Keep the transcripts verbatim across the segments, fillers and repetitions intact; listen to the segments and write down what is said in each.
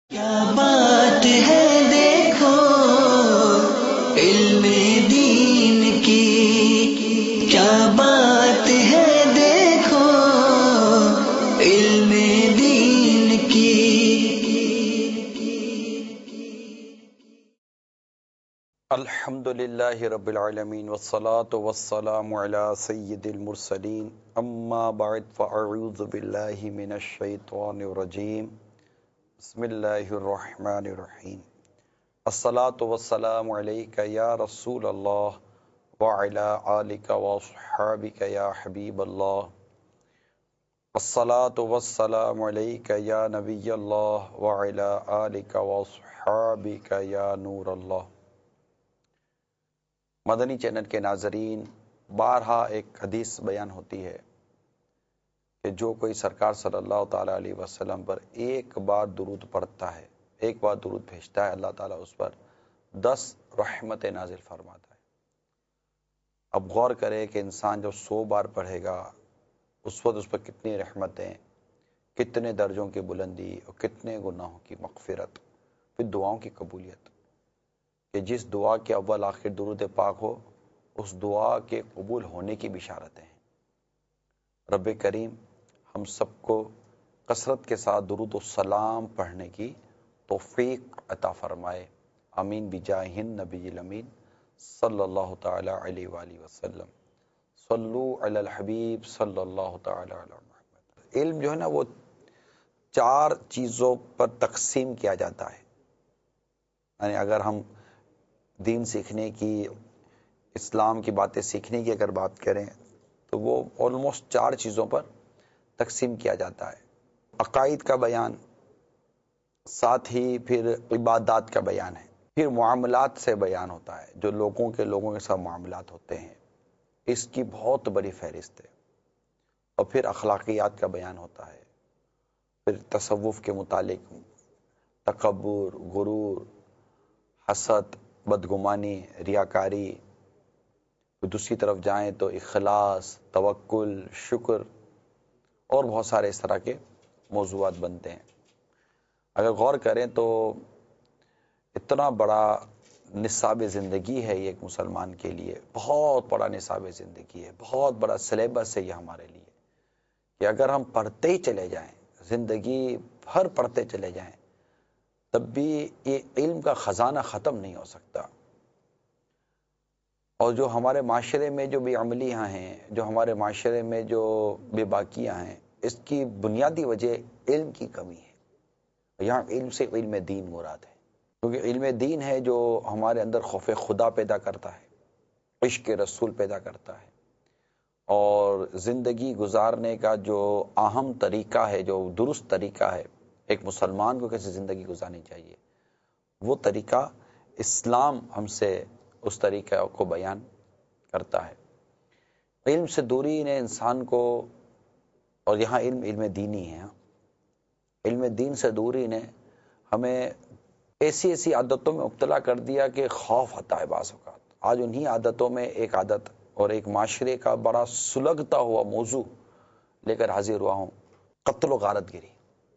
کیا بات ہے دیکھو علم دین کی، کیا بات ہے دیکھو علم دین کی۔ الحمد للہ رب العالمین والصلاة والسلام علی سید المرسلین، اما بعد فاعوذ باللہ من الشیطان الرجیم، بسم اللہ الرحمن الرحیم۔ الصلاة والسلام علیک یا رسول اللہ وعلی آلک واصحابک یا حبیب اللہ، الصلاة والسلام علیک یا نبی اللہ وعلی آلک واصحابک یا نور اللہ۔ مدنی چینل کے ناظرین، بارہا ایک حدیث بیان ہوتی ہے کہ جو کوئی سرکار صلی اللہ تعالیٰ علیہ وسلم پر ایک بار درود پڑھتا ہے، ایک بار درود بھیجتا ہے، اللہ تعالیٰ اس پر دس رحمتیں نازل فرماتا ہے۔ اب غور کرے کہ انسان جب سو بار پڑھے گا اس وقت اس پر کتنی رحمتیں، کتنے درجوں کی بلندی اور کتنے گناہوں کی مغفرت، پھر دعاؤں کی قبولیت، کہ جس دعا کے اول آخر درود پاک ہو اس دعا کے قبول ہونے کی بشارتیں ہیں۔ رب کریم ہم سب کو کثرت کے ساتھ درود و سلام پڑھنے کی توفیق عطا فرمائے، آمین بجاہ النبی الامین صلی اللہ تعالی علیہ وآلہ وسلم۔ صلو علی الحبیب صلی اللہ تعالی علی محمد۔ علم جو ہے نا وہ چار چیزوں پر تقسیم کیا جاتا ہے، یعنی اگر ہم دین سیکھنے کی، اسلام کی باتیں سیکھنے کی اگر بات کریں تو وہ آلموسٹ چار چیزوں پر تقسیم کیا جاتا ہے۔ عقائد کا بیان، ساتھ ہی پھر عبادات کا بیان ہے، پھر معاملات سے بیان ہوتا ہے، جو لوگوں کے لوگوں کے ساتھ معاملات ہوتے ہیں اس کی بہت بڑی فہرست ہے، اور پھر اخلاقیات کا بیان ہوتا ہے، پھر تصوف کے متعلق تکبر، غرور، حسد، بدگمانی، ریاکاری، دوسری طرف جائیں تو اخلاص، توکل، شکر اور بہت سارے اس طرح کے موضوعات بنتے ہیں۔ اگر غور کریں تو اتنا بڑا نصاب زندگی ہے یہ ایک مسلمان کے لیے، بہت بڑا نصاب زندگی ہے، بہت بڑا سلیبس ہے یہ ہمارے لیے، کہ اگر ہم پڑھتے ہی چلے جائیں، زندگی بھر پڑھتے چلے جائیں، تب بھی یہ علم کا خزانہ ختم نہیں ہو سکتا۔ اور جو ہمارے معاشرے میں جو بے عملیاں ہیں، جو ہمارے معاشرے میں جو بے باکیاں ہیں، اس کی بنیادی وجہ علم کی کمی ہے۔ یہاں علم سے علم دین مراد ہے، کیونکہ علم دین ہے جو ہمارے اندر خوف خدا پیدا کرتا ہے، عشق رسول پیدا کرتا ہے، اور زندگی گزارنے کا جو اہم طریقہ ہے، جو درست طریقہ ہے ایک مسلمان کو کیسے زندگی گزارنی چاہیے، وہ طریقہ اسلام ہم سے اس طریقہ کو بیان کرتا ہے۔ علم سے دوری نے انسان کو، اور یہاں علم علم دینی ہے، علم دین سے دوری نے ہمیں ایسی ایسی عادتوں میں مبتلا کر دیا کہ خوف آتا ہے بعض اوقات۔ آج انہی عادتوں میں ایک عادت اور ایک معاشرے کا بڑا سلگتا ہوا موضوع لے کر حاضر ہوا ہوں، قتل و غارت گیری،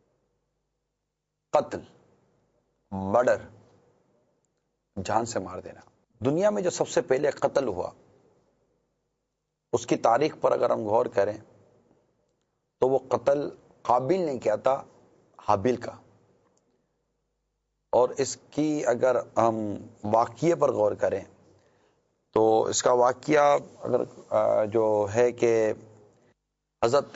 قتل، مرڈر، جان سے مار دینا۔ دنیا میں جو سب سے پہلے قتل ہوا اس کی تاریخ پر اگر ہم غور کریں تو وہ قتل قابل نے کیا تھا، حابیل کا۔ اور اس کی اگر ہم واقعے پر غور کریں تو اس کا واقعہ اگر جو ہے کہ حضرت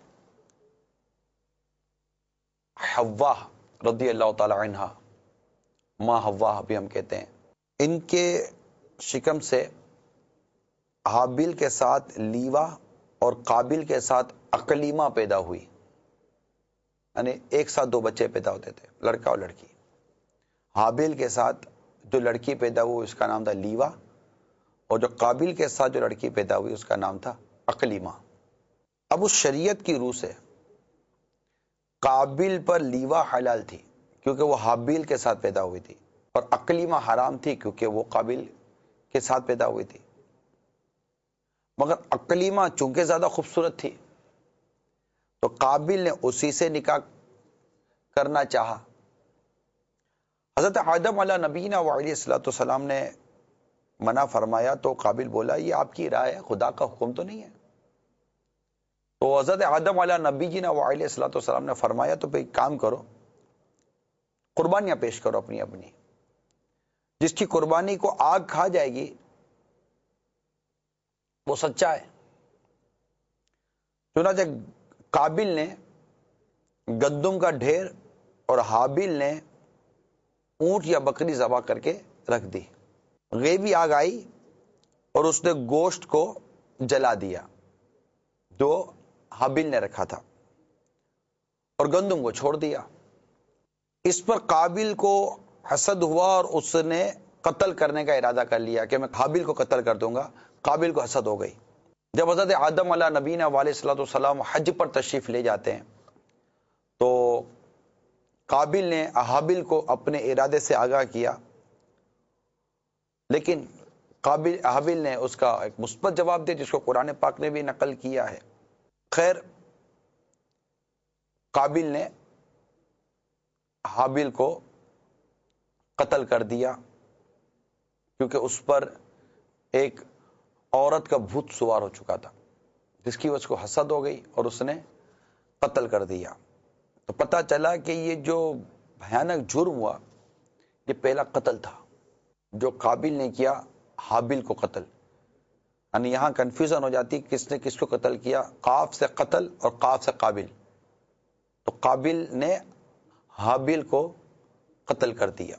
حوا رضی اللہ تعالی عنہ، ماں حوا بھی ہم کہتے ہیں، ان کے شکم سے حابیل کے ساتھ لیوا اور قابل کے ساتھ اقلیمہ پیدا ہوئی، یعنی ایک ساتھ دو بچے پیدا ہوتے تھے، لڑکا اور لڑکی۔ حابیل کے ساتھ جو لڑکی پیدا ہوئی اس کا نام تھا لیوا، اور جو قابل کے ساتھ جو لڑکی پیدا ہوئی اس کا نام تھا اقلیمہ۔ اب اس شریعت کی روح سے قابل پر لیوا حلال تھی کیونکہ وہ حابیل کے ساتھ پیدا ہوئی تھی، اور اقلیمہ حرام تھی کیونکہ وہ قابل کے ساتھ پیدا ہوئی تھی۔ مگر اقلیمہ چونکہ زیادہ خوبصورت تھی تو قابل نے اسی سے نکاح کرنا چاہا، حضرت آدم علیہ نبینا وعلیہ الصلوۃ والسلام نے منع فرمایا تو قابل بولا یہ آپ کی رائے ہے، خدا کا حکم تو نہیں ہے۔ تو حضرت آدم علیہ نبی جی نے وعلیہ الصلوۃ والسلام نے فرمایا تو بھئی کام کرو، قربانیاں پیش کرو اپنی اپنی، جس کی قربانی کو آگ کھا جائے گی وہ سچا ہے۔ چنانچہ قابل نے گندم کا ڈھیر اور حابیل نے اونٹ یا بکری ذبح کر کے رکھ دی۔ غیبی آگ آئی اور اس نے گوشت کو جلا دیا جو حابیل نے رکھا تھا اور گندم کو چھوڑ دیا۔ اس پر قابل کو حسد ہوا اور اس نے قتل کرنے کا ارادہ کر لیا کہ میں حابیل کو قتل کر دوں گا۔ قابل کو حسد ہو گئی۔ جب حضرت آدم علیہ نبینا علیہ الصلوۃ والسلام حج پر تشریف لے جاتے ہیں تو قابل نے حابیل کو اپنے ارادے سے آگاہ کیا، لیکن قابل حابیل نے اس کا ایک مثبت جواب دیا جس کو قرآن پاک نے بھی نقل کیا ہے۔ خیر، قابل نے حابیل کو قتل کر دیا کیونکہ اس پر ایک عورت کا بھوت سوار ہو چکا تھا، جس کی وجہ کو حسد ہو گئی اور اس نے قتل کر دیا۔ تو پتہ چلا کہ یہ جو بھیانک جرم ہوا یہ پہلا قتل تھا جو قابل نے کیا حابیل کو قتل، یعنی یہاں کنفیوژن ہو جاتی کس نے کس کو قتل کیا، قاف سے قتل اور قاف سے قابل۔ تو قابل نے حابیل کو قتل کر دیا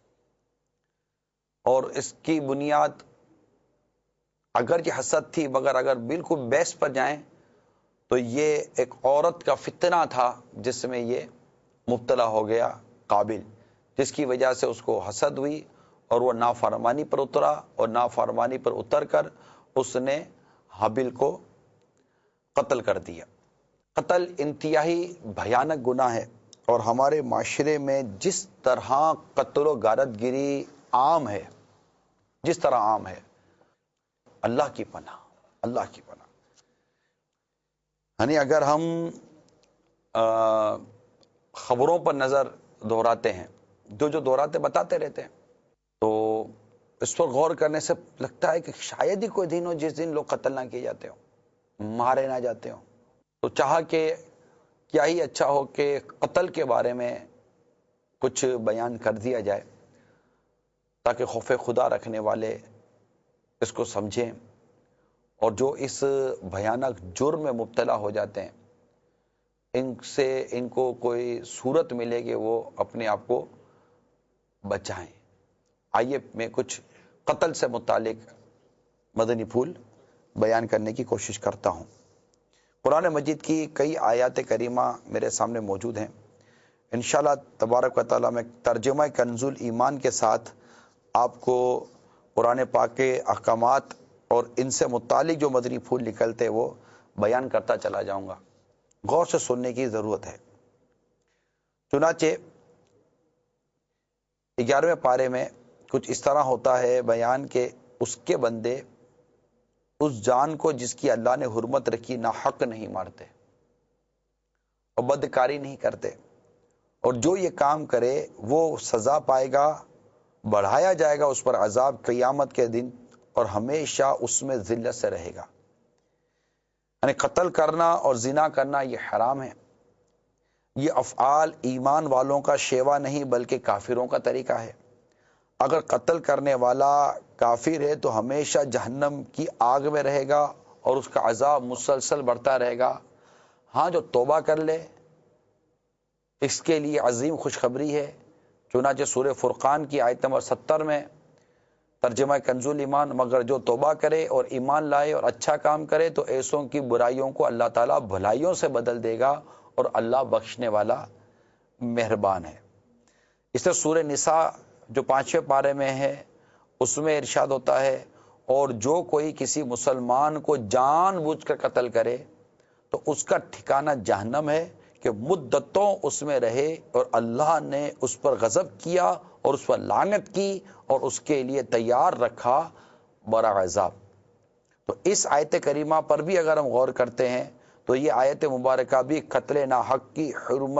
اور اس کی بنیاد اگر یہ حسد تھی مگر اگر بالکل بیس پر جائیں تو یہ ایک عورت کا فتنہ تھا جس میں یہ مبتلا ہو گیا قابل، جس کی وجہ سے اس کو حسد ہوئی اور وہ نافرمانی پر اترا اور نافرمانی پر اتر کر اس نے حابیل کو قتل کر دیا۔ قتل انتہائی بھیانک گناہ ہے اور ہمارے معاشرے میں جس طرح قتل و غارت گری عام ہے، جس طرح عام ہے، اللہ کی پناہ، اللہ کی پناہ۔ یعنی اگر ہم خبروں پر نظر دہراتے ہیں، جو جو دہراتے بتاتے رہتے ہیں، تو اس پر غور کرنے سے لگتا ہے کہ شاید ہی کوئی دن ہو جس دن لوگ قتل نہ کیے جاتے ہوں، مارے نہ جاتے ہوں۔ تو چاہا کہ کیا ہی اچھا ہو کہ قتل کے بارے میں کچھ بیان کر دیا جائے تاکہ خوف خدا رکھنے والے اس کو سمجھیں اور جو اس بھیانک جرم میں مبتلا ہو جاتے ہیں ان سے ان کو کوئی صورت ملے کہ وہ اپنے آپ کو بچائیں۔ آئیے میں کچھ قتل سے متعلق مدنی پھول بیان کرنے کی کوشش کرتا ہوں۔ قرآن مجید کی کئی آیات کریمہ میرے سامنے موجود ہیں۔ انشاءاللہ تبارک و تعالیٰ میں ترجمہ کنز الایمان کے ساتھ آپ کو قرآن پاک کے احکامات اور ان سے متعلق جو مدنی پھول نکلتے وہ بیان کرتا چلا جاؤں گا۔ غور سے سننے کی ضرورت ہے۔ چنانچہ گیارہویں پارے میں کچھ اس طرح ہوتا ہے بیان کہ اس کے بندے اس جان کو جس کی اللہ نے حرمت رکھی نہ حق نہیں مارتے اور بدکاری نہیں کرتے، اور جو یہ کام کرے وہ سزا پائے گا، بڑھایا جائے گا اس پر عذاب قیامت کے دن اور ہمیشہ اس میں ذلت سے رہے گا۔ یعنی قتل کرنا اور زنا کرنا یہ حرام ہے۔ یہ افعال ایمان والوں کا شیوا نہیں بلکہ کافروں کا طریقہ ہے۔ اگر قتل کرنے والا کافر ہے تو ہمیشہ جہنم کی آگ میں رہے گا اور اس کا عذاب مسلسل بڑھتا رہے گا۔ ہاں، جو توبہ کر لے اس کے لیے عظیم خوشخبری ہے۔ چنانچہ سورہ فرقان کی آیت نمبر ستر میں ترجمہ کنز الایمان، مگر جو توبہ کرے اور ایمان لائے اور اچھا کام کرے تو ایسوں کی برائیوں کو اللہ تعالیٰ بھلائیوں سے بدل دے گا اور اللہ بخشنے والا مہربان ہے۔ اس طرح سورہ نساء جو پانچویں پارے میں ہے اس میں ارشاد ہوتا ہے، اور جو کوئی کسی مسلمان کو جان بوجھ کر قتل کرے تو اس کا ٹھکانہ جہنم ہے کہ مدتوں اس میں رہے، اور اللہ نے اس پر غضب کیا اور اس پر لعنت کی اور اس کے لیے تیار رکھا بڑا عذاب۔ تو اس آیت کریمہ پر بھی اگر ہم غور کرتے ہیں تو یہ آیت مبارکہ بھی قتل ناحق کی حرمت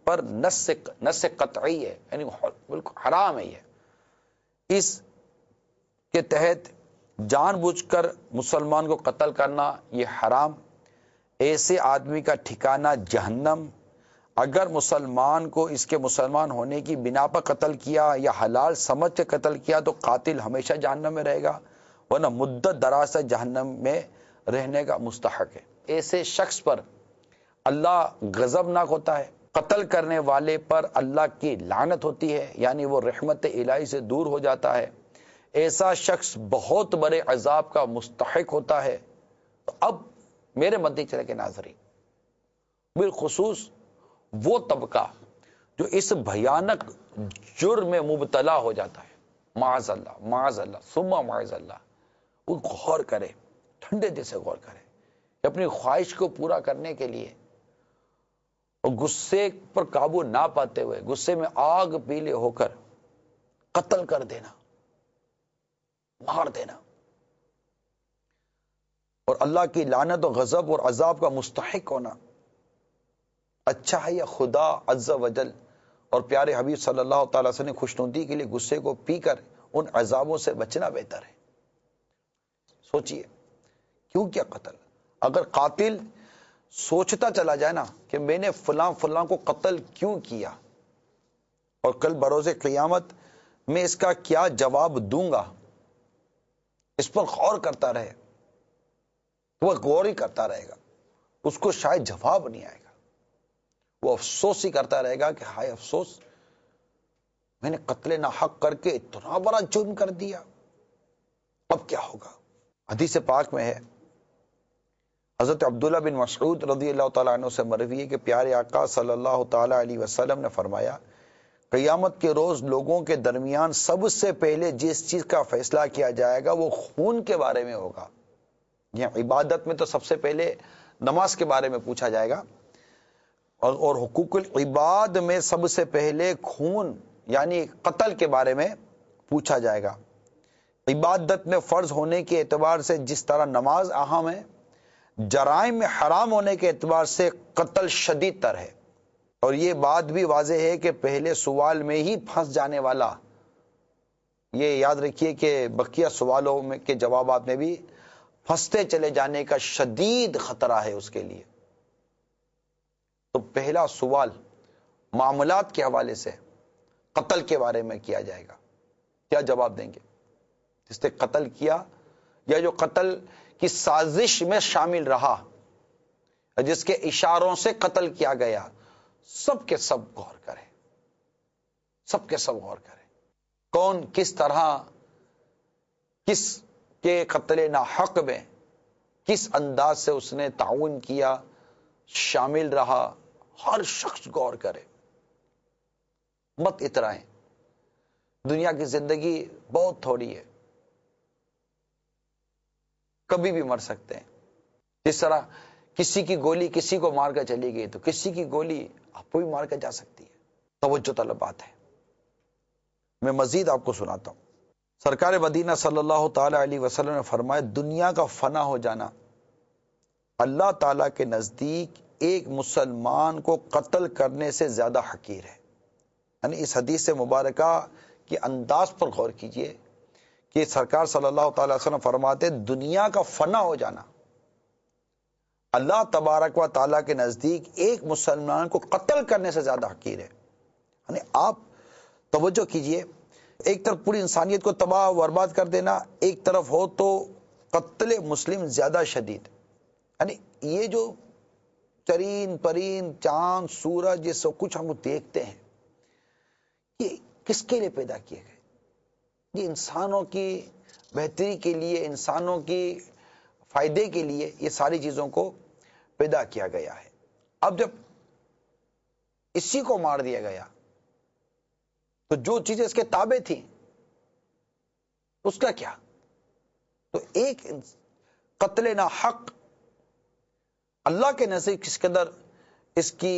پر نص نص قطعی ہے، یعنی بالکل حرام ہے یہ۔ اس کے تحت جان بوجھ کر مسلمان کو قتل کرنا یہ حرام، ایسے آدمی کا ٹھکانہ جہنم۔ اگر مسلمان کو اس کے مسلمان ہونے کی بنا پر قتل کیا یا حلال سمجھ کے قتل کیا تو قاتل ہمیشہ جہنم میں رہے گا، ورنہ مدت دراز سے جہنم میں رہنے کا مستحق ہے۔ ایسے شخص پر اللہ غضبناک ہوتا ہے، قتل کرنے والے پر اللہ کی لعنت ہوتی ہے، یعنی وہ رحمت الہی سے دور ہو جاتا ہے۔ ایسا شخص بہت بڑے عذاب کا مستحق ہوتا ہے۔ تو اب میرے مدنی چلے کے ناظرین، بالخصوص وہ طبقہ جو اس بھیانک جرم میں مبتلا ہو جاتا ہے، معاذ اللہ معاذ اللہ ثم معاذ اللہ، وہ غور کرے، ٹھنڈے دل سے غور کرے کہ اپنی خواہش کو پورا کرنے کے لیے اور غصے پر قابو نہ پاتے ہوئے غصے میں آگ پیلے ہو کر قتل کر دینا، مار دینا، اور اللہ کی لعنت و غضب اور عذاب کا مستحق ہونا اچھا ہے، یا خدا عز و جل اور پیارے حبیب صلی اللہ تعالی وسلم نے خوشنودی کے لیے غصے کو پی کر ان عذابوں سے بچنا بہتر ہے؟ سوچئے کیوں کیا قتل؟ اگر قاتل سوچتا چلا جائے نا کہ میں نے فلاں فلاں کو قتل کیوں کیا اور کل بروز قیامت میں اس کا کیا جواب دوں گا، اس پر غور کرتا رہے، وہ غور ہی کرتا رہے گا، اس کو شاید جواب نہیں آئے گا، وہ افسوس ہی کرتا رہے گا کہ ہائے افسوس، میں نے قتل ناحق کر کے اتنا بڑا جرم کر دیا، اب کیا ہوگا؟ حدیث پاک میں ہے، حضرت عبداللہ بن مسعود رضی اللہ تعالیٰ عنہ سے مروی ہے کہ پیارے آقا صلی اللہ تعالیٰ علیہ وسلم نے فرمایا، قیامت کے روز لوگوں کے درمیان سب سے پہلے جس چیز کا فیصلہ کیا جائے گا وہ خون کے بارے میں ہوگا۔ یہ عبادت میں تو سب سے پہلے نماز کے بارے میں پوچھا جائے گا، اور اور حقوق العباد میں سب سے پہلے خون یعنی قتل کے بارے میں پوچھا جائے گا۔ عبادت میں فرض ہونے کے اعتبار سے جس طرح نماز اہم ہے، جرائم میں حرام ہونے کے اعتبار سے قتل شدید تر ہے، اور یہ بات بھی واضح ہے کہ پہلے سوال میں ہی پھنس جانے والا، یہ یاد رکھیے کہ بقیہ سوالوں میں کے جوابات میں بھی پھنستے چلے جانے کا شدید خطرہ ہے اس کے لیے۔ تو پہلا سوال معاملات کے حوالے سے قتل کے بارے میں کیا جائے گا، کیا جواب دیں گے؟ جس نے قتل کیا یا جو قتل کی سازش میں شامل رہا، جس کے اشاروں سے قتل کیا گیا، سب کے سب غور کریں، سب کے سب غور کریں، کون کس طرح کس کے قتل ناحق میں کس انداز سے اس نے تعاون کیا، شامل رہا، ہر شخص غور کرے، مت اترائیں۔ دنیا کی زندگی بہت تھوڑی ہے، کبھی بھی مر سکتے ہیں۔ جس طرح کسی کی گولی کسی کو مار کر چلی گئی تو کسی کی گولی آپ کو بھی مار کر جا سکتی ہے۔ توجہ طلب بات ہے۔ میں مزید آپ کو سناتا ہوں۔ سرکار مدینہ صلی اللہ تعالی علیہ وسلم نے فرمایا، دنیا کا فنا ہو جانا اللہ تعالیٰ کے نزدیک ایک مسلمان کو قتل کرنے سے زیادہ حقیر ہے۔ یعنی اس حدیث مبارکہ کے انداز پر غور کیجئے کہ سرکار صلی اللہ تعالی وسلم فرماتے، دنیا کا فنا ہو جانا اللہ تبارک و تعالیٰ کے نزدیک ایک مسلمان کو قتل کرنے سے زیادہ حقیر ہے۔ یعنی آپ توجہ کیجئے، ایک طرف پوری انسانیت کو تباہ و برباد کر دینا ایک طرف ہو تو قتل مسلم زیادہ شدید۔ یعنی یہ جو چرین پرین چاند سورج یہ سب کچھ ہم دیکھتے ہیں، یہ کس کے لیے پیدا کیے گئے؟ یہ انسانوں کی بہتری کے لیے، انسانوں کی فائدے کے لیے یہ ساری چیزوں کو پیدا کیا گیا ہے۔ اب جب اسی کو مار دیا گیا تو جو چیزیں اس کے تابع تھیں اس کا کیا؟ تو ایک قتل ناحق اللہ کے نزدیک کس قدر اس کی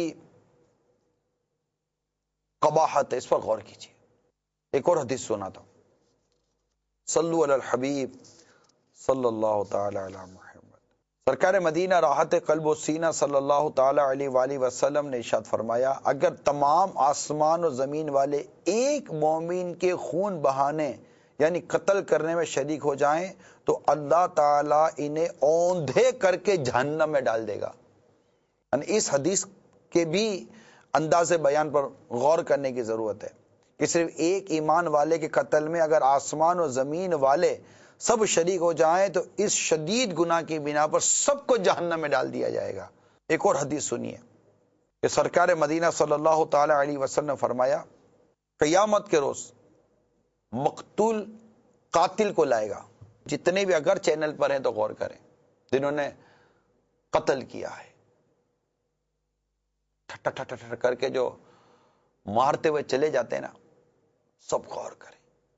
قباحت ہے، اس پر غور کیجیے۔ ایک اور حدیث سنا تھا، صلو علی الحبیب صلی اللہ تعالی علی محمد سرکار مدینہ راحت قلب و سینہ صلی اللہ تعالی علیہ وآلہ وسلم نے ارشاد فرمایا، اگر تمام آسمان و زمین والے ایک مومن کے خون بہانے یعنی قتل کرنے میں شریک ہو جائیں تو اللہ تعالیٰ انہیں اوندھے کر کے جہنم میں ڈال دے گا۔ یعنی اس حدیث کے بھی انداز بیان پر غور کرنے کی ضرورت ہے کہ صرف ایک ایمان والے کے قتل میں اگر آسمان و زمین والے سب شریک ہو جائیں تو اس شدید گناہ کی بنا پر سب کو جہنم میں ڈال دیا جائے گا۔ ایک اور حدیث سنیے کہ سرکار مدینہ صلی اللہ تعالی علیہ وسلم نے فرمایا، قیامت کے روز مقتول قاتل کو لائے گا۔ جتنے بھی اگر چینل پر ہیں تو غور کریں، جنہوں نے قتل کیا ہے، ٹھٹا ٹھٹا ٹھٹا کر کے جو مارتے ہوئے چلے جاتے ہیں نا، سب غور کریں۔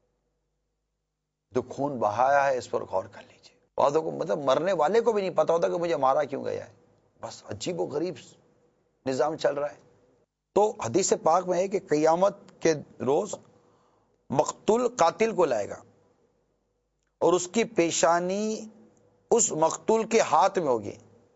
جو خون بہایا ہے اس پر غور کر لیجیے۔ بعضوں کو مطلب مرنے والے کو بھی نہیں پتا ہوتا کہ مجھے مارا کیوں گیا ہے، بس عجیب و غریب نظام چل رہا ہے۔ تو حدیث پاک میں ہے کہ قیامت کے روز مقتول قاتل کو لائے گا اور اس کی پیشانی اس مقتول کے ہاتھ میں ہوگی،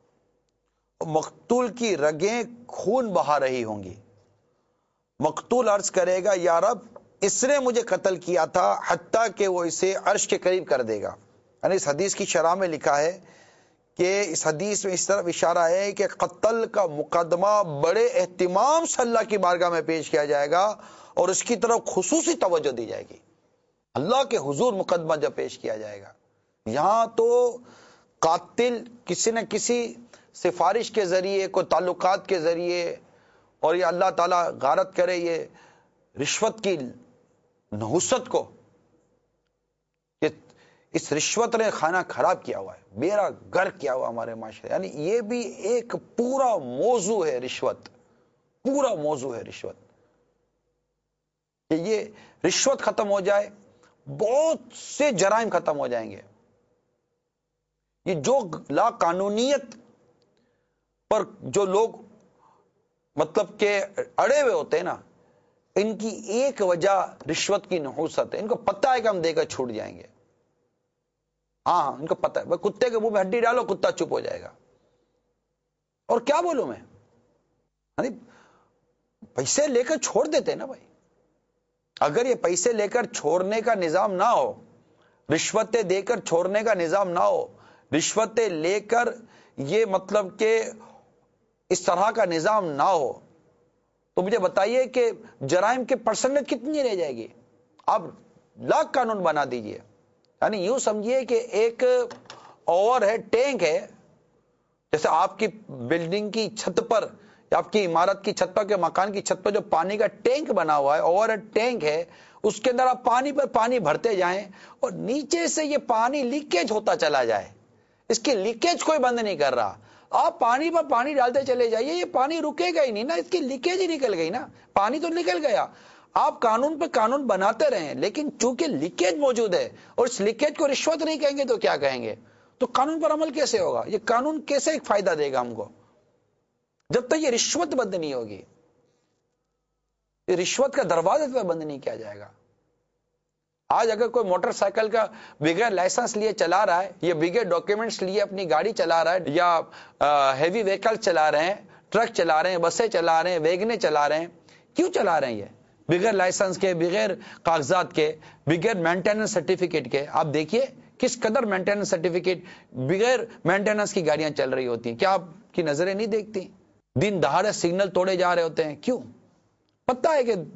مقتول کی رگیں خون بہا رہی ہوں گی۔ مقتول عرض کرے گا، یا رب اس نے مجھے قتل کیا تھا، حتیٰ کہ وہ اسے عرش کے قریب کر دے گا۔ یعنی اس حدیث کی شرح میں لکھا ہے کہ اس حدیث میں اس طرف اشارہ ہے کہ قتل کا مقدمہ بڑے اہتمام سے اللہ کی بارگاہ میں پیش کیا جائے گا اور اس کی طرف خصوصی توجہ دی جائے گی۔ اللہ کے حضور مقدمہ جب پیش کیا جائے گا، یہاں تو قاتل کسی نہ کسی سفارش کے ذریعے، کوئی تعلقات کے ذریعے، اور یہ اللہ تعالیٰ غارت کرے یہ رشوت کی نحوست کو، کہ اس رشوت نے کھانا خراب کیا ہوا ہے، بیڑا گرک کیا ہوا ہمارے معاشرے۔ یعنی یہ بھی ایک پورا موضوع ہے، رشوت پورا موضوع ہے رشوت۔ کہ یہ رشوت ختم ہو جائے، بہت سے جرائم ختم ہو جائیں گے۔ یہ جو لا قانونیت پر جو لوگ مطلب کہ اڑے ہوئے ہوتے ہیں نا، ان کی ایک وجہ رشوت کی نحوست ہے۔ ان کو پتہ ہے کہ ہم دے کر چھوٹ جائیں گے، ہاں ہاں ان کو پتہ ہے، کتے کے منہ میں ہڈی ڈالو کتا چپ ہو جائے گا۔ اور کیا بولوں میں، یعنی پیسے لے کر چھوڑ دیتے ہیں نا بھائی۔ اگر یہ پیسے لے کر چھوڑنے کا نظام نہ ہو، رشوتیں دے کر چھوڑنے کا نظام نہ ہو، رشوتیں لے کر یہ مطلب کہ اس طرح کا نظام نہ ہو، تو مجھے بتائیے کہ جرائم کے پرسنٹیج کتنی رہ جائے گی؟ آپ لاکھ قانون بنا دیجئے۔ یعنی یوں سمجھیے کہ ایک اوور ہیڈ ٹینک ہے، جیسے آپ کی بلڈنگ کی چھت پر یا آپ کی عمارت کی چھت پر کے مکان کی چھت پر جو پانی کا ٹینک بنا ہوا ہے، اوور ہیڈ ٹینک ہے، اس کے اندر آپ پانی پر پانی بھرتے جائیں اور نیچے سے یہ پانی لیکیج ہوتا چلا جائے، اس کی لیکیج کوئی بند نہیں کر رہا، آپ پانی پر پانی ڈالتے چلے جائیے، یہ پانی رکے گا ہی نہیں نا، اس کی لیکیج ہی نکل گئی نا، پانی تو نکل گیا۔ آپ قانون پہ قانون بناتے رہیں، لیکن چونکہ لیکیج موجود ہے اور اس لیکیج کو رشوت نہیں کہیں گے تو کیا کہیں گے؟ تو قانون پر عمل کیسے ہوگا؟ یہ قانون کیسے ایک فائدہ دے گا ہم کو جب تک یہ رشوت بند نہیں ہوگی؟ یہ رشوت کا دروازہ بند نہیں کیا جائے گا۔ آج اگر کوئی موٹر سائیکل کا بغیر لائسنس لیے چلا رہا ہے، یا بغیر ڈاکیومنٹس لیے اپنی گاڑی چلا رہا ہے، یا ہیوی وہیکل چلا رہے ہیں، ٹرک چلا رہے ہیں، بسیں چلا رہے ہیں، ویگنیں چلا رہے ہیں، کیوں چلا رہے ہیں؟ یہ بغیر لائسنس کے، بغیر کاغذات کے، بغیر مینٹیننس سرٹیفکیٹ کے۔ آپ دیکھیے کس قدر مینٹیننس سرٹیفکیٹ بغیر مینٹیننس کی گاڑیاں چل رہی ہوتی ہیں، کیا آپ کی نظریں نہیں دیکھتی؟ دن دہاڑے سگنل توڑے جا رہے ہوتے ہیں، کیوں؟ پتہ ہے کہ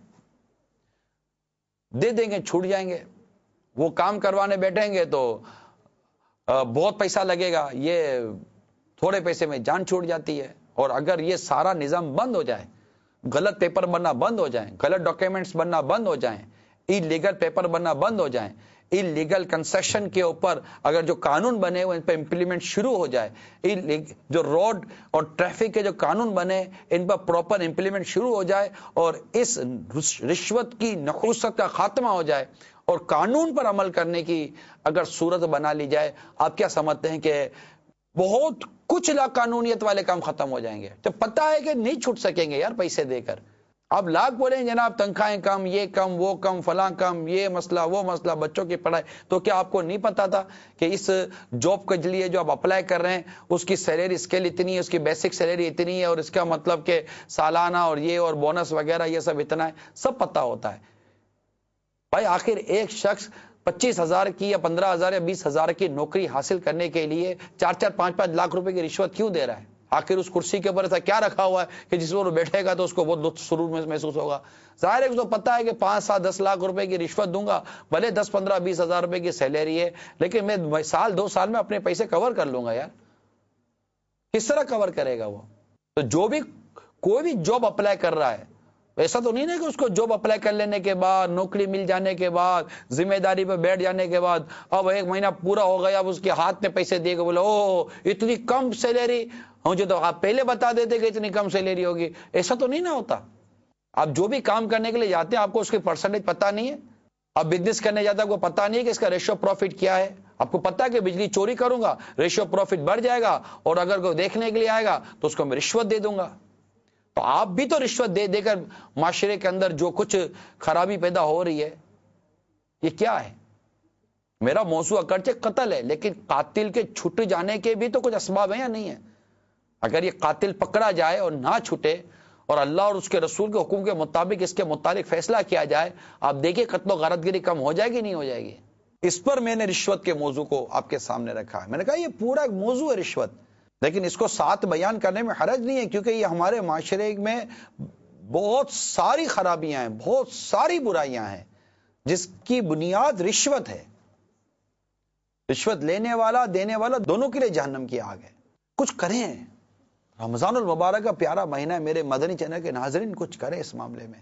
دے دیں گے چھوٹ جائیں گے، وہ کام کروانے بیٹھیں گے تو بہت پیسہ لگے گا، یہ تھوڑے پیسے میں جان چھوٹ جاتی ہے۔ اور اگر یہ سارا نظام بند ہو جائے، غلط پیپر بننا بند ہو جائیں، غلط ڈاکیومنٹس بننا بند ہو جائیں، ای لیگل پیپر بننا بند ہو جائیں، ای لیگل کنسیشن کے اوپر اگر جو قانون بنے ان پہ امپلیمنٹ شروع ہو جائے، جو روڈ اور ٹریفک کے جو قانون بنے ان پر پراپر امپلیمنٹ شروع ہو جائے، اور اس رشوت کی نحوست کا خاتمہ ہو جائے اور قانون پر عمل کرنے کی اگر صورت بنا لی جائے، آپ کیا سمجھتے ہیں کہ بہت کچھ لا قانونیت والے کام ختم ہو جائیں گے؟ جب پتہ ہے کہ نہیں چھوٹ سکیں گے یار پیسے دے کر، آپ لاکھ بولیں جناب تنخواہیں کم، یہ کم، وہ کم، فلاں کم، یہ مسئلہ وہ مسئلہ، بچوں کی پڑھائی، تو کیا آپ کو نہیں پتا تھا کہ اس جاب کے لیے جو آپ اپلائی کر رہے ہیں اس کی سیلری اسکیل اتنی ہے، اس کی بیسک سیلری اتنی ہے، اور اس کا مطلب کہ سالانہ اور یہ اور بونس وغیرہ یہ سب اتنا ہے، سب پتا ہوتا ہے بھائی. آخر ایک شخص پچیس ہزار کی یا پندرہ ہزار یا بیس ہزار کی نوکری حاصل کرنے کے لیے چار چار پانچ پانچ لاکھ روپے کی رشوت کیوں دے رہا ہے؟ آخر اس کرسی کے اوپر ایسا کیا رکھا ہوا ہے کہ جس پر بیٹھے گا تو اس کو بہت لطف سرور میں محسوس ہوگا؟ ظاہر ہے اس کو پتا ہے کہ پانچ سات دس لاکھ روپے کی رشوت دوں گا، بھلے دس پندرہ بیس ہزار روپے کی سیلری ہے، لیکن میں سال دو سال میں اپنے پیسے کور کر لوں گا یار. کس طرح کور کرے گا وہ؟ تو جو بھی کوئی بھی جاب اپلائی کر رہا ہے، ایسا تو نہیں نا کہ اس کو جاب اپلائی کر لینے کے بعد، نوکری مل جانے کے بعد، ذمہ داری پہ بیٹھ جانے کے بعد، اب ایک مہینہ پورا ہو گیا، اب اس کے ہاتھ میں پیسے دے کے بولے او اتنی کم سیلری، مجھے تو آپ پہلے بتا دیتے کہ اتنی کم سیلری ہوگی. ایسا تو نہیں نا ہوتا. آپ جو بھی کام کرنے کے لیے جاتے ہیں آپ کو اس کی پرسنٹیج پتا نہیں ہے. آپ بزنس کرنے جاتے ہیں آپ کو پتا نہیں ہے کہ اس کا ریشو پروفٹ کیا ہے. آپ کو پتا ہے کہ بجلی چوری کروں گا ریشو پروفٹ بڑھ جائے گا، اور اگر کوئی دیکھنے کے لیے آئے گا تو اس کو میں رشوت دے دوں گا. تو آپ بھی تو رشوت دے دے کر معاشرے کے اندر جو کچھ خرابی پیدا ہو رہی ہے یہ کیا ہے؟ میرا موضوع اگرچہ قتل ہے، لیکن قاتل کے چھٹ جانے کے بھی تو کچھ اسباب ہیں یا نہیں ہے؟ اگر یہ قاتل پکڑا جائے اور نہ چھٹے اور اللہ اور اس کے رسول کے حکم کے مطابق اس کے متعلق فیصلہ کیا جائے، آپ دیکھیں قتل و غارت گری کم ہو جائے گی نہیں ہو جائے گی؟ اس پر میں نے رشوت کے موضوع کو آپ کے سامنے رکھا ہے. میں نے کہا یہ پورا ایک موضوع ہے رشوت، لیکن اس کو ساتھ بیان کرنے میں حرج نہیں ہے، کیونکہ یہ ہمارے معاشرے میں بہت ساری خرابیاں ہیں، بہت ساری برائیاں ہیں جس کی بنیاد رشوت ہے. رشوت لینے والا دینے والا دونوں کے لیے جہنم کی آگ ہے. کچھ کریں، رمضان المبارک کا پیارا مہینہ ہے، میرے مدنی چینل کے ناظرین کچھ کریں اس معاملے میں.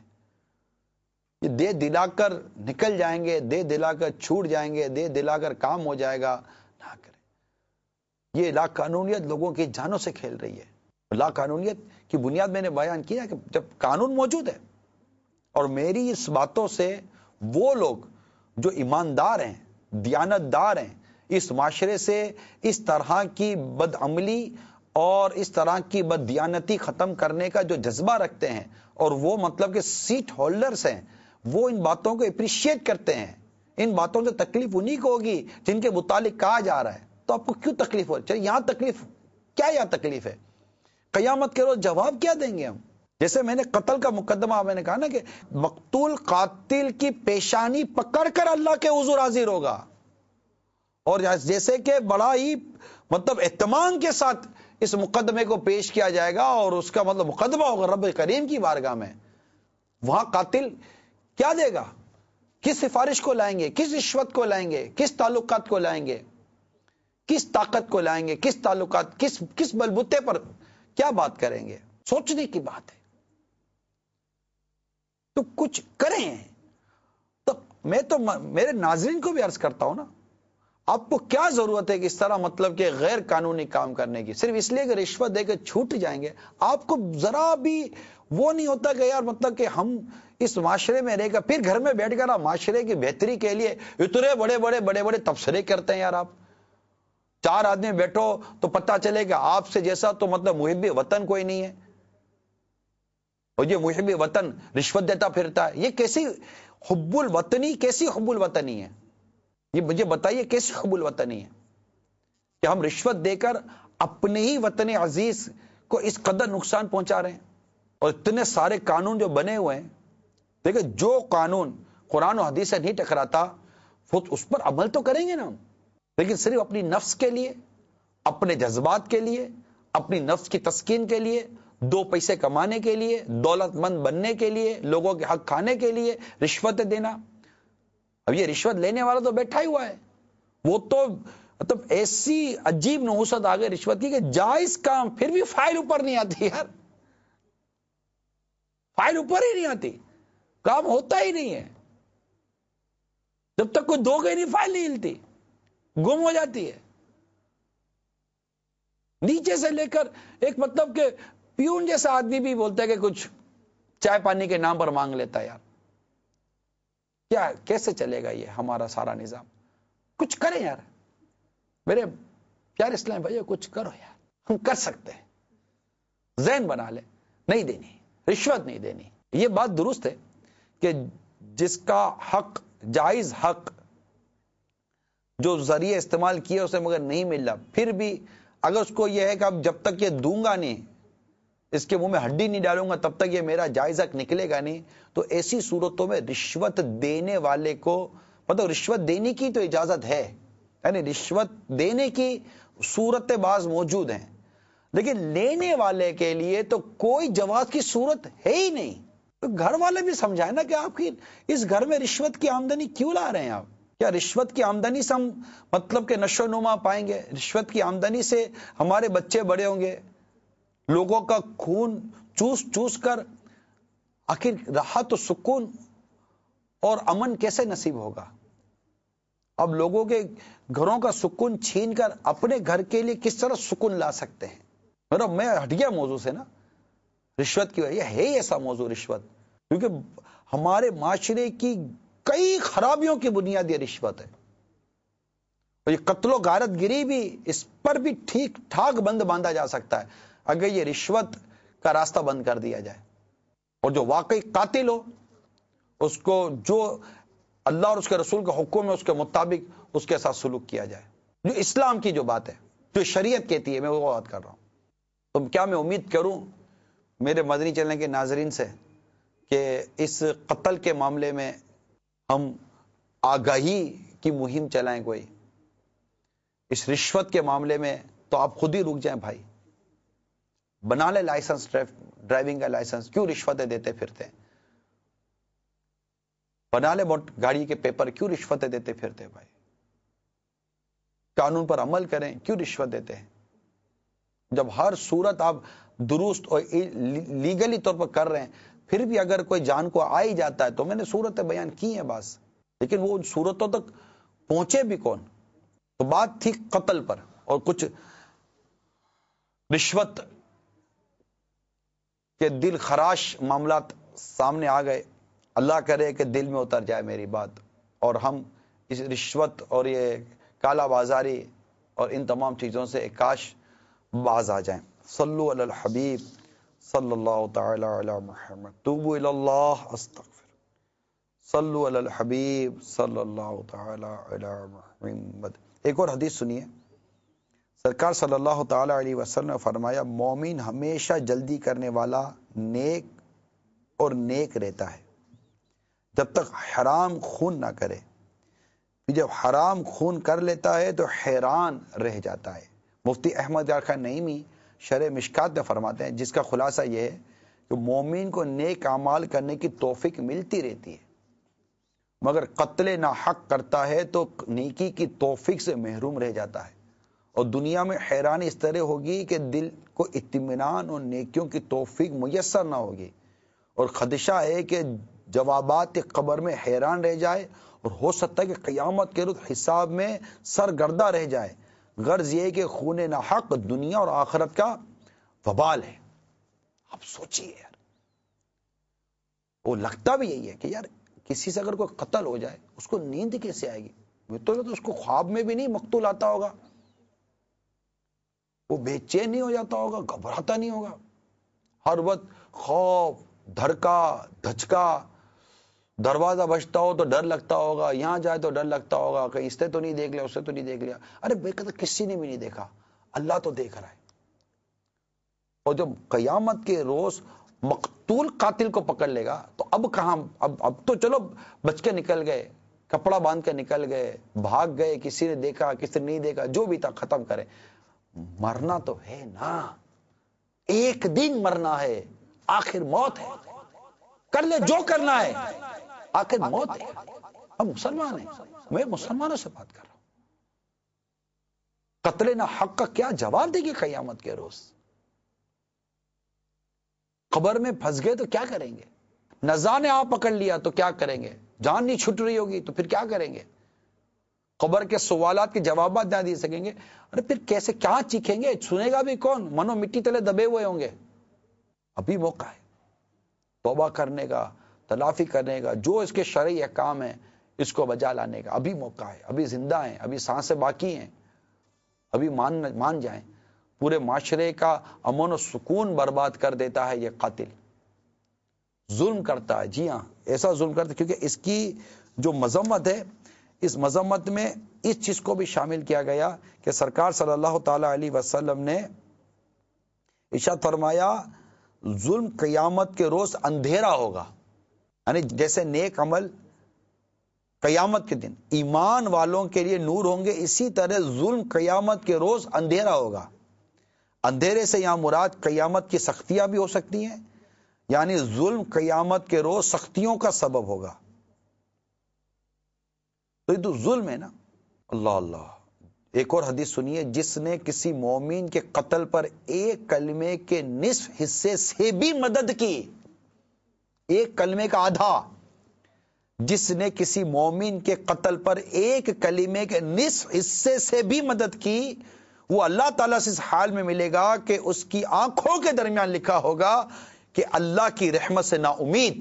یہ دے دلا کر نکل جائیں گے، دے دلا کر چھوٹ جائیں گے، دے دلا کر کام ہو جائے گا، نہ کریں. یہ لا قانونیت لوگوں کی جانوں سے کھیل رہی ہے. لا قانونیت کی بنیاد میں نے بیان کیا کہ جب قانون موجود ہے، اور میری اس باتوں سے وہ لوگ جو ایماندار ہیں، دیانت دار ہیں، اس معاشرے سے اس طرح کی بدعملی اور اس طرح کی بد دیانتی ختم کرنے کا جو جذبہ رکھتے ہیں، اور وہ مطلب کہ سیٹ ہولڈرز ہیں، وہ ان باتوں کو اپریشیٹ کرتے ہیں. ان باتوں سے تکلیف انہی کو ہوگی جن کے متعلق کہا جا رہا ہے. تو آپ کو کیوں تکلیف ہو؟ چلیے یہاں تکلیف کیا، یہاں تکلیف ہے؟ قیامت کے روز جواب کیا دیں گے ہم؟ جیسے میں نے قتل کا مقدمہ میں نے کہا نا کہ مقتول قاتل کی پیشانی پکڑ کر اللہ کے حضور حاضر ہوگا، اور جیسے کہ بڑا ہی مطلب اہتمام کے ساتھ اس مقدمے کو پیش کیا جائے گا، اور اس کا مطلب مقدمہ ہوگا رب کریم کی بارگاہ میں. وہاں قاتل کیا دے گا؟ کس سفارش کو لائیں گے؟ کس رشوت کو لائیں گے؟ کس تعلقات کو لائیں گے؟ کس طاقت کو لائیں گے؟ کس تعلقات، کس کس بلبوتے پر کیا بات کریں گے؟ سوچنے کی بات ہے. تو کچھ کریں. تو میں تو میرے ناظرین کو بھی عرض کرتا ہوں نا، آپ کو کیا ضرورت ہے کہ اس طرح مطلب کہ غیر قانونی کام کرنے کی، صرف اس لیے کہ رشوت دے کے چھوٹ جائیں گے؟ آپ کو ذرا بھی وہ نہیں ہوتا کہ یار مطلب کہ ہم اس معاشرے میں رہ کر پھر گھر میں بیٹھ کر معاشرے کی بہتری کے لیے اتنے بڑے بڑے بڑے بڑے تبصرے کرتے ہیں؟ یار آپ چار آدمی بیٹھو تو پتہ چلے کہ آپ سے جیسا تو مطلب محب وطن کوئی نہیں ہے، اور یہ محب وطن رشوت دیتا پھرتا ہے. یہ کیسی حب الوطنی، کیسی حب الوطنی ہے؟ یہ مجھے بتائیے کیسی حب الوطنی ہے کہ ہم رشوت دے کر اپنے ہی وطن عزیز کو اس قدر نقصان پہنچا رہے ہیں؟ اور اتنے سارے قانون جو بنے ہوئے ہیں، دیکھیں جو قانون قرآن و حدیث سے نہیں ٹکراتا اس پر عمل تو کریں گے نا ہم، لیکن صرف اپنی نفس کے لیے، اپنے جذبات کے لیے، اپنی نفس کی تسکین کے لیے، دو پیسے کمانے کے لیے، دولت مند بننے کے لیے، لوگوں کے حق کھانے کے لیے رشوت دینا. اب یہ رشوت لینے والا تو بیٹھا ہی ہوا ہے، وہ تو مطلب ایسی عجیب نحوست آ گئی رشوت کی کہ جائز کام پھر بھی فائل اوپر نہیں آتی. یار فائل اوپر ہی نہیں آتی، کام ہوتا ہی نہیں ہے. جب تک کوئی دو گئی نہیں فائل نہیں ہلتی، گم ہو جاتی ہے. نیچے سے لے کر ایک مطلب کہ پیون جیسا آدمی بھی بولتا ہے کہ کچھ چائے پانی کے نام پر مانگ لیتا ہے. یار کیا کیسے چلے گا یہ ہمارا سارا نظام؟ کچھ کریں یار میرے پیارے اسلام بھائی، کچھ کرو یار، ہم کر سکتے ہیں. ذہن بنا لے، نہیں دینی رشوت، نہیں دینی. یہ بات درست ہے کہ جس کا حق، جائز حق جو ذریعہ استعمال کیا اسے مگر نہیں مل رہا، پھر بھی اگر اس کو یہ ہے کہ اب جب تک یہ دوں گا نہیں، اس کے منہ میں ہڈی نہیں ڈالوں گا، تب تک یہ میرا جائز حق نکلے گا نہیں، تو ایسی صورتوں میں رشوت دینے والے کو، مطلب رشوت دینے کی تو اجازت ہے، یعنی رشوت دینے کی صورتیں بعض موجود ہیں، لیکن لینے والے کے لیے تو کوئی جواز کی صورت ہے ہی نہیں۔ تو گھر والے بھی سمجھائیں نا کہ آپ کی اس گھر میں رشوت کی آمدنی کیوں لا رہے ہیں آپ؟ کیا رشوت کی آمدنی سے ہم مطلب کہ نشو و نما پائیں گے؟ رشوت کی آمدنی سے ہمارے بچے بڑے ہوں گے؟ لوگوں کا خون چوس چوس کر آخر راحت و سکون اور امن کیسے نصیب ہوگا؟ اب لوگوں کے گھروں کا سکون چھین کر اپنے گھر کے لیے کس طرح سکون لا سکتے ہیں؟ میرا میں ہٹ گیا موضوع سے نا، رشوت کی وجہ ہے ہی ایسا موضوع رشوت، کیونکہ ہمارے معاشرے کی کئی خرابیوں کی بنیاد یہ رشوت ہے، اور یہ قتل و غارت گری بھی اس پر بھی ٹھیک ٹھاک بند باندھا جا سکتا ہے اگر یہ رشوت کا راستہ بند کر دیا جائے، اور جو واقعی قاتل ہو اس کو جو اللہ اور اس کے رسول کا حکم ہے اس کے مطابق اس کے ساتھ سلوک کیا جائے، جو اسلام کی جو بات ہے، جو شریعت کہتی ہے، میں وہ بات کر رہا ہوں۔ تو کیا میں امید کروں میرے مدنی چینل کے ناظرین سے کہ اس قتل کے معاملے میں ہم آگاہی کی مہم چلائیں، کوئی اس رشوت کے معاملے میں تو آپ خود ہی رک جائیں بھائی، بنا لے لائسنس، ڈرائیونگ کا لائسنس، کیوں رشوتیں دیتے پھرتے ہیں؟ بنا لے گاڑی کے پیپر، کیوں رشوتیں دیتے پھرتے بھائی؟ قانون پر عمل کریں، کیوں رشوت دیتے ہیں؟ جب ہر صورت آپ درست اور لیگلی طور پر کر رہے ہیں، پھر بھی اگر کوئی جان کو آ ہی جاتا ہے، تو میں نے صورتیں بیان کی ہیں بس، لیکن وہ ان صورتوں تک پہنچے بھی کون؟ تو بات تھی قتل پر، اور کچھ رشوت کے دل خراش معاملات سامنے آ گئے۔ اللہ کرے کہ دل میں اتر جائے میری بات، اور ہم اس رشوت اور یہ کالا بازاری اور ان تمام چیزوں سے کاش باز آ جائیں۔ صلو علی الحبیب صلی اللہ تعالی علی محمد، توبو الی اللہ استغفر، صلو علی الحبیب صلی اللہ تعالی علی محمد۔ ایک اور حدیث سنیے، سرکار صلی اللہ تعالی علیہ وسلم نے فرمایا، مومن ہمیشہ جلدی کرنے والا نیک اور نیک رہتا ہے جب تک حرام خون نہ کرے، جب حرام خون کر لیتا ہے تو حیران رہ جاتا ہے۔ مفتی احمد یار خان نعیمی شرح مشکات میں فرماتے ہیں، جس کا خلاصہ یہ ہے کہ مومن کو نیک اعمال کرنے کی توفیق ملتی رہتی ہے، مگر قتل ناحق کرتا ہے تو نیکی کی توفیق سے محروم رہ جاتا ہے، اور دنیا میں حیرانی اس طرح ہوگی کہ دل کو اطمینان اور نیکیوں کی توفیق میسر نہ ہوگی، اور خدشہ ہے کہ جوابات قبر میں حیران رہ جائے، اور ہو سکتا ہے کہ قیامت کے روز حساب میں سرگردہ رہ جائے۔ غرض یہ کہ خون ناحق دنیا اور آخرت کا وبال ہے۔ اب سوچیے یار، وہ لگتا بھی یہی ہے کہ یار کسی سے اگر کوئی قتل ہو جائے اس کو نیند کیسے آئے گی؟ تو اس کو خواب میں بھی نہیں مقتول آتا ہوگا، وہ بے چین نہیں ہو جاتا ہوگا، گھبراتا نہیں ہوگا، ہر وقت خوف، دھڑکا دھچکا، دروازہ بجتا ہو تو ڈر لگتا ہوگا، یہاں جائے تو ڈر لگتا ہوگا کہیں اس نے تو نہیں دیکھ لیا، اس نے تو نہیں دیکھ لیا۔ ارے بے قدر کسی نے بھی نہیں دیکھا، اللہ تو دیکھ رہا ہے۔ اور جب قیامت کے روز مقتول قاتل کو پکڑ لے گا تو اب کہاں، اب اب تو چلو بچ کے نکل گئے، کپڑا باندھ کے نکل گئے، بھاگ گئے، کسی نے دیکھا کسی نے نہیں دیکھا، جو بھی تھا ختم کرے، مرنا تو ہے نا، ایک دن مرنا ہے، آخر موت ہے، کر لے جو کرنا ہے، آخر موت ہے۔ ہم مسلمان ہیں، میں مسلمانوں سے بات کر رہا ہوں۔ قتل نہ حق کا کیا جواب دے گی قیامت کے روز؟ قبر میں پھنس گئے تو کیا کریں گے؟ نزا نے آپ پکڑ لیا تو کیا کریں گے؟ جان نہیں چھٹ رہی ہوگی تو پھر کیا کریں گے؟ قبر کے سوالات کے جوابات نہ دے سکیں گے، ارے پھر کیسے کیا چیخیں گے؟ سنے گا بھی کون؟ منو مٹی تلے دبے ہوئے ہوں گے۔ ابھی موقع ہے توبہ کرنے کا، تلافی کرنے کا، جو اس کے شرعی احکام ہیں اس کو بجا لانے کا، ابھی موقع ہے، ابھی زندہ ہیں، ابھی سانسیں باقی ہیں، ابھی مان مان جائیں۔ پورے معاشرے کا امن و سکون برباد کر دیتا ہے یہ قاتل، ظلم کرتا ہے، جی ہاں ایسا ظلم کرتا ہے، کیونکہ اس کی جو مذمت ہے، اس مذمت میں اس چیز کو بھی شامل کیا گیا کہ سرکار صلی اللہ تعالی علیہ وسلم نے ارشاد فرمایا ظلم قیامت کے روز اندھیرا ہوگا، یعنی جیسے نیک عمل قیامت کے دن ایمان والوں کے لیے نور ہوں گے، اسی طرح ظلم قیامت کے روز اندھیرا ہوگا۔ اندھیرے سے یہاں مراد قیامت کی سختیاں بھی ہو سکتی ہیں، یعنی ظلم قیامت کے روز سختیوں کا سبب ہوگا۔ تو یہ تو ظلم ہے نا۔ اللہ اللہ، ایک اور حدیث سنیے، جس نے کسی مومن کے قتل پر ایک کلمے کے نصف حصے سے بھی مدد کی، ایک کلمے کا آدھا، جس نے کسی مومن کے قتل پر ایک کلمے کے نصف حصے سے بھی مدد کی، وہ اللہ تعالیٰ سے اس حال میں ملے گا کہ اس کی آنکھوں کے درمیان لکھا ہوگا کہ اللہ کی رحمت سے نا امید۔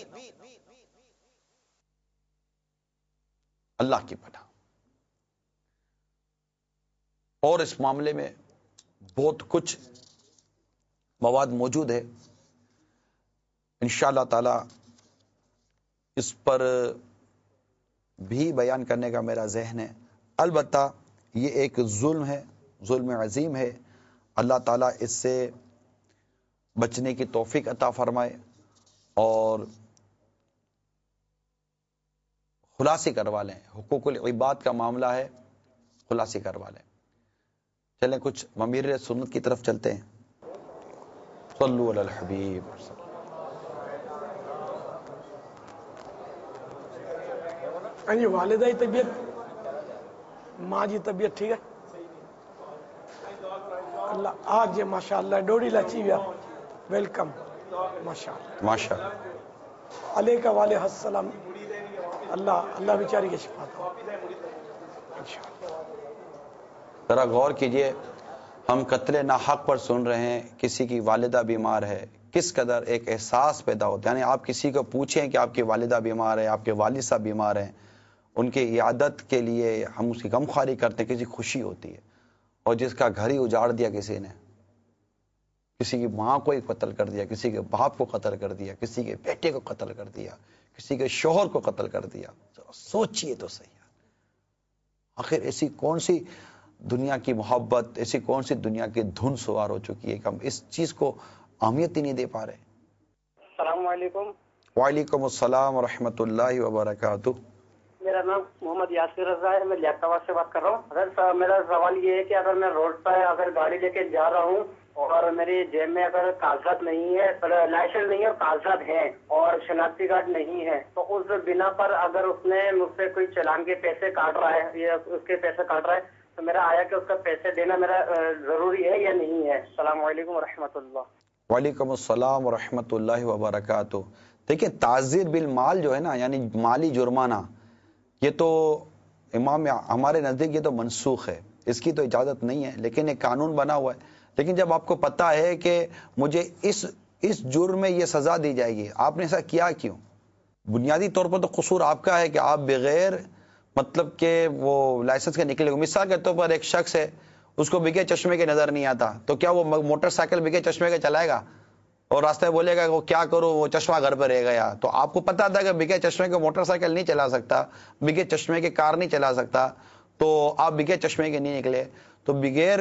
اللہ کی پناہ۔ اور اس معاملے میں بہت کچھ مواد موجود ہے، انشاءاللہ تعالی اس پر بھی بیان کرنے کا میرا ذہن ہے۔ البتہ یہ ایک ظلم ہے، ظلم عظیم ہے، اللہ تعالیٰ اس سے بچنے کی توفیق عطا فرمائے اور خلاصی کروا لیں۔ حقوق العباد کا معاملہ ہے، خلاصی کروا لیں۔ چلیں کچھ ممیر سنت کی طرف چلتے ہیں۔ صلو علی الحبیب۔ ہاں جی، والدہ کی طبیعت، ماں جی طبیعت ٹھیک ہے؟ اللہ آج ماشاء اللہ ڈوڑی لچی ویا، ویلکم، ماشاء اللہ ماشاء اللہ۔ علیکہ والہ السلام، اللہ اللہ بیچاری کی شفا دے انشاءاللہ۔ ذرا غور کیجئے، ہم قتل ناحق پر سن رہے ہیں، کسی کی والدہ بیمار ہے، کس قدر ایک احساس پیدا ہوتا ہے۔ یعنی آپ کسی کو پوچھیں کہ آپ کی والدہ بیمار ہے، آپ کے والد صاحب بیمار ہیں، ان کی عیادت کے لیے ہم اس کی غمخواری کرتے ہیں، کسی خوشی ہوتی ہے۔ اور جس کا گھر ہی اجاڑ دیا کسی نے، کسی کی ماں کو ہی قتل کر دیا، کسی کے باپ کو قتل کر دیا، کسی کے بیٹے کو قتل کر دیا، کسی کے شوہر کو قتل کر دیا، سوچئے تو صحیح۔ آخر ایسی کون سی دنیا کی محبت، ایسی کون سی دنیا کی دھن سوار ہو چکی ہے کہ ہم اس چیز کو اہمیت ہی نہیں دے پا رہے۔ السلام علیکم۔ وعلیکم السلام ورحمۃ اللہ وبرکاتہ۔ میرا نام محمد یاسر رضا ہے، میں لیاقتآباد سے بات کر رہا ہوں۔ اگر صاحب میرا سوال یہ ہے کہ اگر میں روڈ پر اگر گاڑی لے کے جا رہا ہوں اور میری جیب میں اگر کاغذات نہیں ہے، لائسنس نہیں ہے اور کاغذات ہیں اور شناختی کارڈ نہیں ہے، تو اس بنا پر اگر اس نے مجھ سے کوئی چلان کے پیسے کاٹ رہا ہے یا اس کے پیسے کاٹ رہا ہے تو میرا آیا کہ اس کا پیسے دینا میرا ضروری ہے یا نہیں ہے؟ السلام علیکم ورحمۃ اللہ۔ وعلیکم السلام ورحمۃ اللہ وبرکاتہ۔ دیکھیں تعزیر بالمال جو ہے نا، یعنی مالی جرمانہ، یہ تو امام ہمارے نزدیک یہ تو منسوخ ہے، اس کی تو اجازت نہیں ہے، لیکن ایک قانون بنا ہوا ہے۔ لیکن جب آپ کو پتہ ہے کہ مجھے اس اس جرم میں یہ سزا دی جائے گی، آپ نے ایسا کیا کیوں؟ بنیادی طور پر تو قصور آپ کا ہے کہ آپ بغیر مطلب کہ وہ لائسنس کے نکلے گا۔ مثال کے طور پر ایک شخص ہے، اس کو بگے چشمے کے نظر نہیں آتا، تو کیا وہ موٹر سائیکل بگے چشمے کے چلائے گا اور راستے میں بولے گا کہ وہ کیا کروں، وہ چشمہ گھر پہ رہ گیا؟ تو آپ کو پتا تھا کہ بگے چشمے کے موٹر سائیکل نہیں چلا سکتا، بگے چشمے کے کار نہیں چلا سکتا، تو آپ بگے چشمے کے نہیں نکلے۔ تو بغیر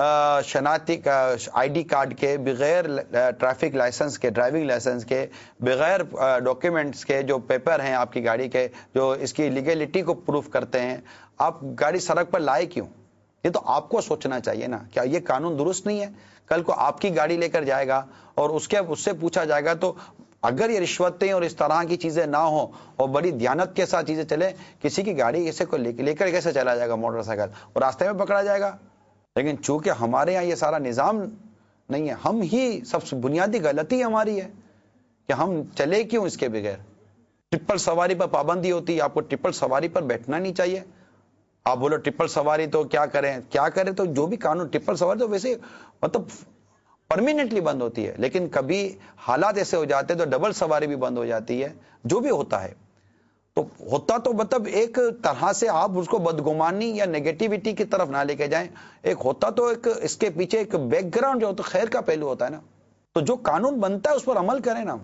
شناختی آئی ڈی کارڈ کے، بغیر ٹریفک لائسنس کے، ڈرائیونگ لائسنس کے، بغیر ڈاکیومنٹس کے جو پیپر ہیں آپ کی گاڑی کے، جو اس کی لیگلٹی کو پروف کرتے ہیں، آپ گاڑی سڑک پر لائے کیوں؟ یہ تو آپ کو سوچنا چاہیے نا، کیا یہ قانون درست نہیں ہے؟ کل کو آپ کی گاڑی لے کر جائے گا اور اس کے اس سے پوچھا جائے گا، تو اگر یہ رشوتیں اور اس طرح کی چیزیں نہ ہوں اور بڑی دیانت کے ساتھ چیزیں چلے، کسی کی گاڑی کسی کو لے کر کیسے چلا جائے گا موٹر سائیکل، اور راستے میں پکڑا جائے گا؟ لیکن چونکہ ہمارے یہاں یہ سارا نظام نہیں ہے، ہم ہی سب سے بنیادی غلطی ہماری ہے کہ ہم چلے کیوں اس کے بغیر۔ ٹرپل سواری پر پابندی ہوتی ہے، آپ کو ٹرپل سواری پر بیٹھنا نہیں چاہیے۔ آپ بولو ٹرپل سواری تو کیا کریں کیا کریں تو جو بھی قانون ٹرپل سواری تو ویسے مطلب پرمیننٹلی بند ہوتی ہے، لیکن کبھی حالات ایسے ہو جاتے ہیں تو ڈبل سواری بھی بند ہو جاتی ہے، جو بھی ہوتا ہے۔ تو ہوتا تو مطلب ایک طرح سے آپ اس کو بدگمانی یا نیگیٹیوٹی کی طرف نہ لے کے جائیں، ایک ہوتا تو ایک اس کے پیچھے ایک بیک گراؤنڈ جو ہوتا خیر کا پہلو ہوتا ہے نا۔ تو جو قانون بنتا ہے اس پر عمل کریں نا،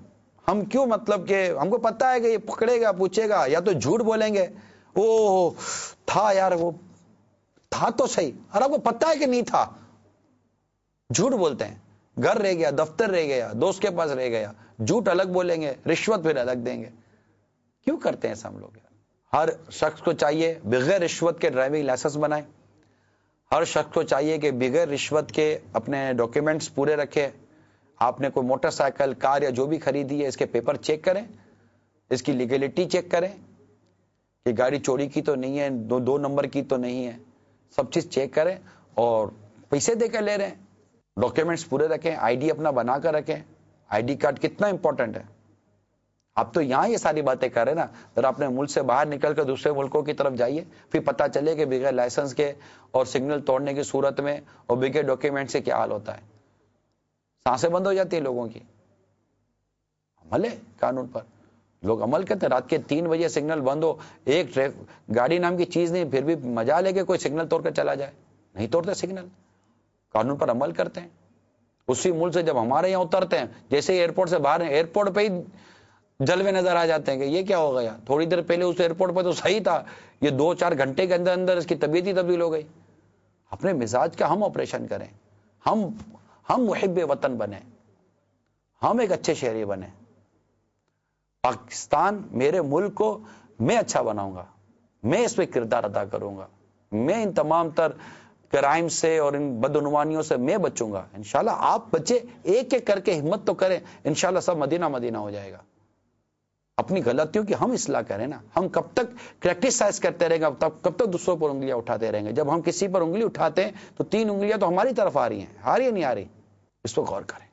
ہم کیوں مطلب کہ ہم کو پتا ہے کہ یہ پکڑے گا پوچھے گا یا تو جھوٹ بولیں گے او تھا یار وہ تھا تو صحیح اور آپ کو پتا ہے کہ نہیں تھا جھوٹ بولتے ہیں گھر رہ گیا دفتر رہ گیا دوست کے پاس رہ گیا جھوٹ الگ بولیں گے رشوت پھر الگ دیں گے کیوں کرتے ہیں ہم لوگ ہر شخص کو چاہیے بغیر رشوت کے ڈرائیونگ لائسنس بنائیں ہر شخص کو چاہیے کہ بغیر رشوت کے اپنے ڈاکیومنٹس پورے رکھے آپ نے کوئی موٹر سائیکل کار یا جو بھی خریدی ہے اس کے پیپر چیک کریں اس کی لیگلٹی چیک کریں کہ گاڑی چوری کی تو نہیں ہے دو دو نمبر کی تو نہیں ہے سب چیز چیک کریں اور پیسے دے کر لے رہے ہیں ڈاکیومنٹس پورے رکھیں آئی ڈی اپنا بنا کر رکھیں آئی ڈی کارڈ کتنا امپورٹنٹ ہے آپ تو یہاں یہ ساری باتیں کر رہے ہیں نا ذرا اپنے ملک سے باہر نکل کر دوسرے ملکوں کی طرف جائیے پھر پتہ چلے کہ بغیر لائسنس کے اور سگنل توڑنے کی صورت میں اور بغیر ڈاکیومنٹ سے کیا حال ہوتا ہے سانسیں بند ہو جاتی ہیں لوگوں کی عمل ہے قانون پر لوگ عمل کرتے ہیں رات کے تین بجے سگنل بند ہو ایک گاڑی نام کی چیز نہیں پھر بھی مجا لے کے کوئی سگنل توڑ کر چلا جائے نہیں توڑتے سگنل قانون پر عمل کرتے ہیں اسی ملک سے جب ہمارے یہاں اترتے ہیں جیسے ایئرپورٹ سے باہر ہیں ایئرپورٹ پہ ہی جلوے نظر آ جاتے ہیں کہ یہ کیا ہو گیا تھوڑی دیر پہلے اس ایئرپورٹ پہ تو صحیح تھا یہ دو چار گھنٹے کے اندر اندر اس کی طبیعت ہی تبدیل ہو گئی اپنے مزاج کا ہم آپریشن کریں ہم ہم محب وطن بنے ہم ایک اچھے شہری بنے پاکستان میرے ملک کو میں اچھا بناؤں گا میں اس پہ کردار ادا کروں گا میں ان تمام تر کرائم سے اور ان بدعنوانیوں سے میں بچوں گا انشاءاللہ آپ بچے ایک ایک کر کے ہمت تو کریں انشاءاللہ سب مدینہ مدینہ ہو جائے گا اپنی غلطیوں کی ہم اصلاح کریں نا ہم کب تک کریٹیسائز کرتے رہیں گے کب تک دوسروں پر انگلیاں اٹھاتے رہیں گے جب ہم کسی پر انگلی اٹھاتے ہیں تو تین انگلیاں تو ہماری طرف آ رہی ہیں آ رہی ہے نہیں آ رہی اس پر غور کریں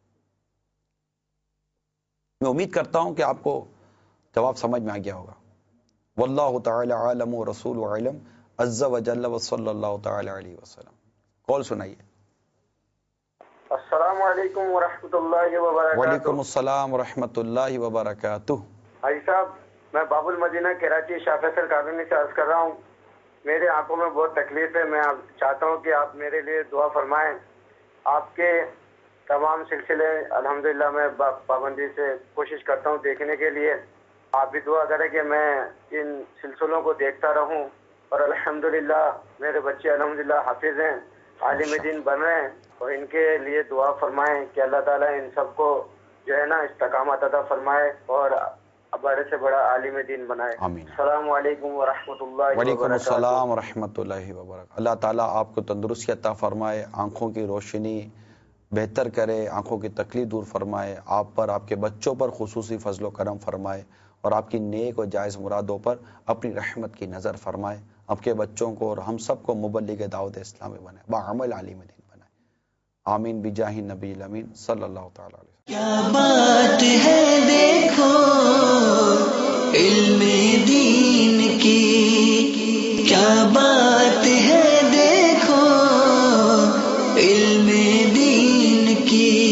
میں امید کرتا ہوں کہ آپ کو جواب سمجھ میں آ گیا ہوگا واللہ تعالی عالم و رسول علم عز و جل و صلی اللہ تعالی علیہ وسلم کال سنائیے السلام علیکم ورحمۃ اللہ وبرکاتہ وعلیکم السلام ورحمۃ اللہ وبرکاتہ حاجی صاحب میں باب المدینہ کراچی شاہ فیصل کالونی سے عرض کر رہا ہوں میرے آنکھوں میں بہت تکلیف ہے میں چاہتا ہوں کہ آپ میرے لیے دعا فرمائیں آپ کے تمام سلسلے الحمدللہ میں پابندی سے کوشش کرتا ہوں دیکھنے کے لیے آپ بھی دعا کریں کہ میں ان سلسلوں کو دیکھتا رہوں اور الحمدللہ میرے بچے الحمدللہ حافظ ہیں عالم دین بن رہے ہیں اور ان کے لیے دعا فرمائیں کہ اللہ تعالیٰ ان سب کو جو ہے نا استقامت عطا فرمائے اور بڑے سے بڑا عالم دین بنائے آمین السلام علیکم ورحمۃ اللہ وعلیکم السلام ورحمۃ اللہ وبرکاتہ اللہ تعالیٰ آپ کو تندرستی عطا فرمائے آنکھوں کی روشنی بہتر کرے آنکھوں کی تکلیف دور فرمائے آپ پر آپ کے بچوں پر خصوصی فضل و کرم فرمائے اور آپ کی نیک اور جائز مرادوں پر اپنی رحمت کی نظر فرمائے آپ کے بچوں کو اور ہم سب کو مبلغ دعوت اسلامی بنائے بعمل عالم دین بنائے آمین بجاہ نبی الامین صلی اللہ تعالی علیہ وسلم کیا بات ہے دیکھو علم دین کی کیا بات ہے دیکھو علم دین کی